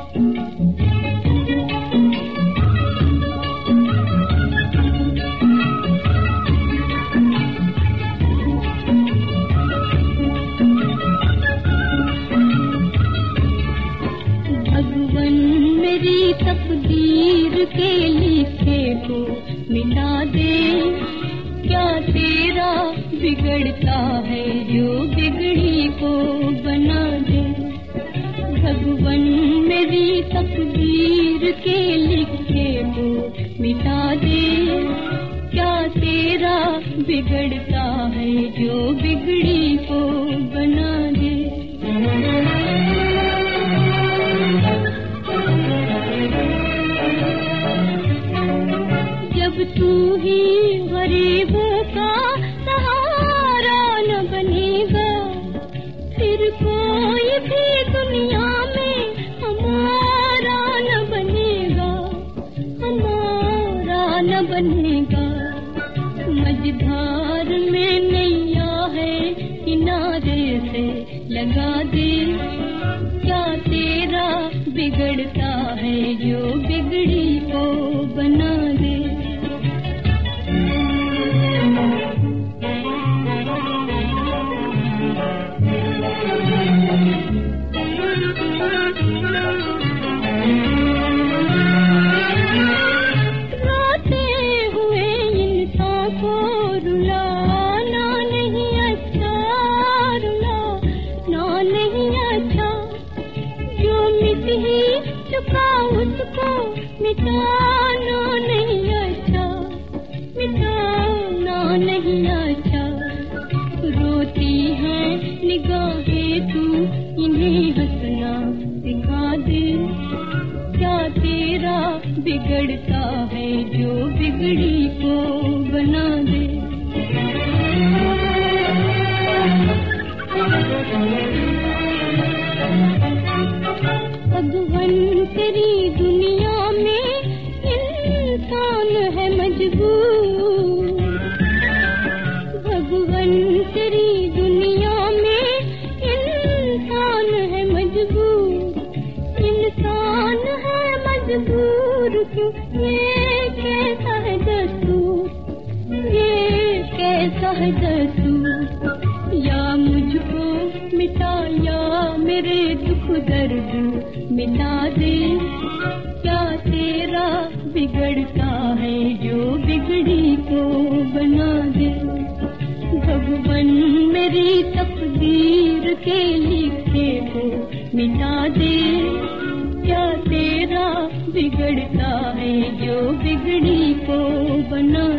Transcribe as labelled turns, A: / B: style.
A: तकदीर के लिखे को मिटा दे, क्या तेरा बिगड़ता है जो बिगड़ी को बना दे। भगवन मेरी तकदीर के लिखे को मिटा दे, क्या तेरा बिगड़ता है जो बिगड़ी को बना दे। जब तू ही गरीबों का सहारा न बनेगा, फिर कोई भी दुनिया में हमारा न बनेगा, हमारा न बनेगा। मझधार में नैया है किनारे से लगा दे, क्या तेरा बिगड़ता है जो बिगड़ी को बना दे। उसको मिटाना नहीं अच्छा, मिटाना नहीं अच्छा। रोती है निगाहें तू इन्हें हंसना सिखा दे, क्या तेरा बिगड़ता है जो बिगड़ी को बना दे। भगवन तेरी दुनिया में इंसान है मजबूर, भगवन तेरी दुनिया में इंसान है मजबूर, इंसान है मजबूर। क्यों ये कैसा है दस्तूर, ये कैसा है दस्तूर। या मुझको मिटा या मेरे दुख दर्द मिटा दे, क्या तेरा बिगड़ता है जो बिगड़ी को बना दे। भगवन मेरी तकदीर के लिखे को मिटा दे, क्या तेरा बिगड़ता है जो बिगड़ी को बना